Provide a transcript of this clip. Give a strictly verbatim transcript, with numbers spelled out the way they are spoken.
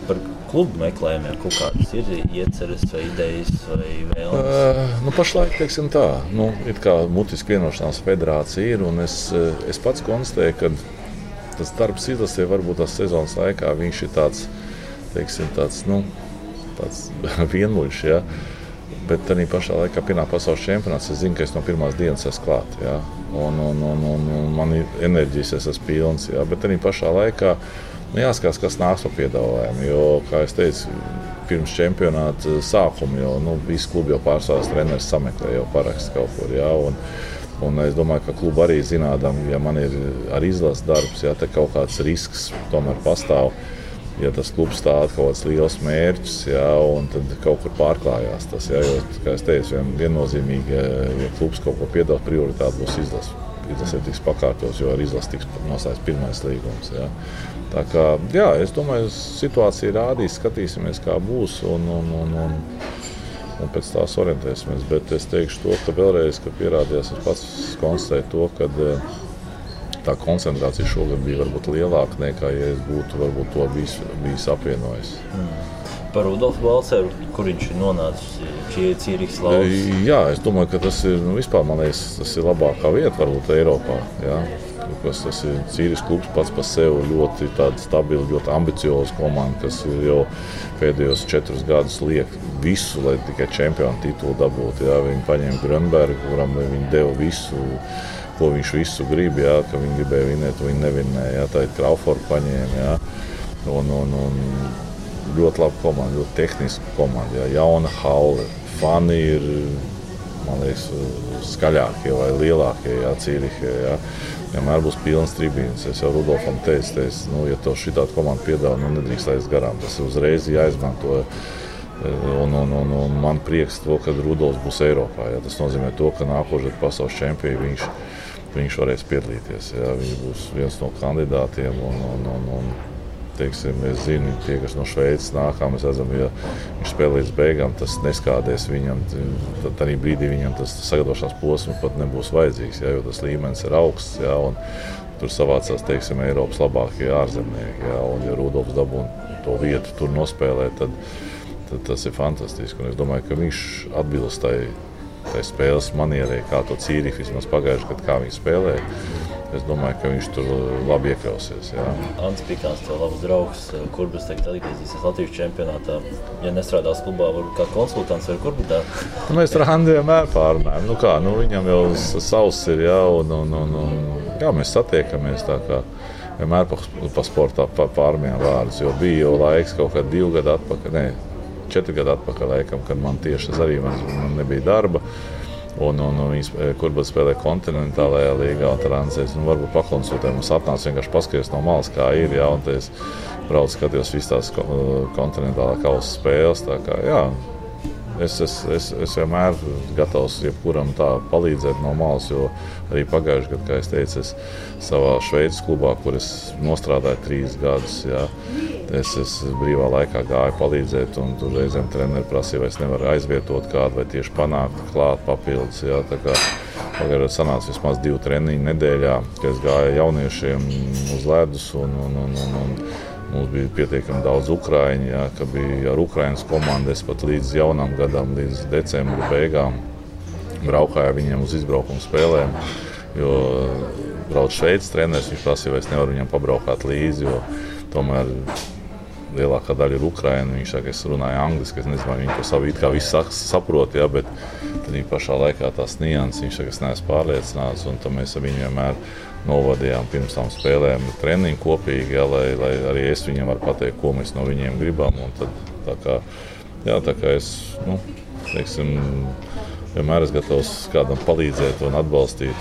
par klubu meklējumiem kaut kādas ir ieceres vai idejas vai vēlmes? Uh, nu, pašlaik, teiksim tā, nu, it kā mutiski vienošanās federācija ir, un es, es pats konstatēju, ka tas darbs izlasē varbūt tās sezonas laikā viņš ir tāds, teiksim, tāds, nu, tāds vienmuļš, ja? Bet arī pašā laikā pienāk pasaules čempionāts, es zinu, ka es no pirmās dienas esmu klāt, ja? un, un, un, un, un man ir enerģijas, es esmu pilns, ja? Bet arī pašā laikā nu, jāskatās, kas nāks pa piedāvājumu, jo, kā es teicu, pirms čempionāta sākuma jau, nu, visi klubi jau pārsvarās treneris sameklē, jau parakst kaut kur, ja? un, un es domāju, ka klubi arī zinādam, ja man ir ar izlases darbs, ja te kaut kāds risks tomēr pastāv, ja tas klubs stāda kaut kāds liels mērķis, ja, un tad kaut kur pārklājās tas, ja, jo, kā es teicu, vien, viennozīmīgi, ja klubs kaut ko piedāvā, prioritāte būs izlase. Izlase tiks pakārtos, jo ar izlase tiks noslēgts pirmais līgums, ja. Tā kā, jā, es domāju, situācija rādīs, skatīsimies, kā būs, un, un, un, un, un pēc tās orientēsimies. Bet es teikšu to, ka vēlreiz, ka pierādījās, es pats konstatēju to, ka tā koncentrācija šogad bija varbūt lielāka nekā, ja es būtu varbūt to bijis, bijis apvienojis. Mm. Par Rudolfu Balceru, kur viņš ir nonācis, Cieriks Lauvs? Jā, es domāju, ka tas ir, nu, vispār, man liekas, tas ir labākā vieta varbūt Eiropā, jā. Kas tas ir Cieriks klubs pats par sevi ļoti tāda stabila, ļoti ambicioza komanda, kas jau pēdējos četrus gadus liek visu, lai tikai čempionu titulu dabūtu, jā. Viņi paņēma Grönbergu, kuram viņi deva visu, ko viņš visu grib, jā, ka viņi gribēja vinēt, viņi nevinēja, jā, tā ir Crawford paņēma, jā, un, un, un ļoti laba komanda, ļoti tehniska komanda, jā, jauna haule, fani ir, man liekas, skaļākie vai lielākie, jā, Cierikie, jā, vienmēr būs pilns tribīnes, es jau Rudolfam teicu, teicu, nu, ja to šitādu komandu piedāvā, nu, nedrīkst laist garām, tas uzreiz jāizmanto. Un, un, un, un man prieks to, ka Rudolfs būs Eiropā. Ja. Tas nozīmē to, ka nākošais pasaules čempions viņš, viņš varēs piedalīties. Ja. Viņš būs viens no kandidātiem. Un, un, un, un, teiksim, es zinu, tie, kas no Šveices nāk, mēs redzam, ja viņš spēlē līdz beigām, tas neskādēs viņam. Tad arī brīdī viņam tas sagatavošanās posms pat nebūs vajadzīgs, ja, jo tas līmenis ir augsts. Ja, un tur savācās, teiksim, Eiropas labākie ārzemnieki. Ja, un ja Rudolfs dabūna to vietu tur nospēlēt, tad tas ir fantastiski, un es domāju, ka viņš atbilst tai, tai spēles manierei, kā to Cieriks vismaz pagājuši, kad kā viņš spēlēja. Es domāju, ka viņš tur labi iekļausies. Jā. Ants Pikāns, tev labs draugs, Kurbis tagad atgriezīsies Latvijas čempionātā. Ja nestrādās klubā, varbūt kā konsultants vai Kurbitā? Nu, mēs ar Andi vienmēr pārunājam. Nu kā, nu viņam jau savs ir, jā, un, un, un, un jā, mēs satiekamies tā kā. Vienmēr pa, pa sportā pārmējām vārdus, jo bija jau laiks kaut kā divu gadu atpakaļ, ne, četri gadu atpakaļ laikam, kad man tieši arī man, man nebija darba. Un, un, un viņi Kurbats spēlē kontinentālajā līgā un transēs. Nu, varbūt pakonsultēt, mums atnāca vienkārši paskaties no malas, kā ir, jā, un te es braucu skatījos visas tās kontinentālā kausa spēles, tā kā, jā. Es, es, es, es vienmēr gatavs jebkuram tā palīdzēt no malas, jo arī pagājuši gadu, kā es teicu, es savā Šveices klubā, kur es nostrādāju trīs gadus, jā, es, es brīvā laikā gāju palīdzēt, un tur reizēm treneri prasīja, vai es nevaru aizvietot kādu, vai tieši panākt klāt papildus, jā, tā kā pagājuši sanāca vismaz divu treniņu nedēļā, ka es gāju jauniešiem uz ledus, un, un, un, un, un mums bija pietiekami daudz ukraiņu, jā, ka bija ar Ukrainas komandu, es pat līdz jaunam gadam, līdz decembra beigām braukāju viņiem uz izbraukumu spēlēm, jo brauc Šveices treneris, viņš prasīja, vai es nevaru viņam pabraukāt līdzi, jo tomēr lielākā daļa ir Ukraina, viņš saka, es runāju angliski, es nezinu, vai viņi to savu it kā visu saprot, jā, bet tad pašā laikā tās nianses, viņš saka, es neesmu pārliecināts, un tad mēs ar viņu vienmēr novadījām pirms tām spēlēm treniņu kopīgi, jā, lai, lai arī es viņam varu pateikt, ko mēs no viņiem gribam. Un tad, tā kā, jā, tā kā es, nu, teiksim, vienmēr esmu gatavs kādam palīdzēt un atbalstīt.